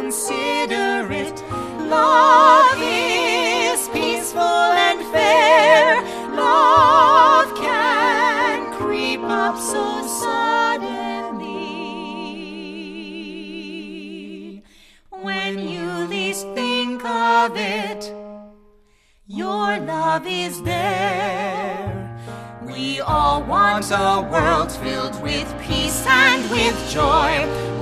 consider it. Love is peaceful and fair. Love can creep up so suddenly. When you least think of it, your love is there. We all want a world filled with peace and with joy.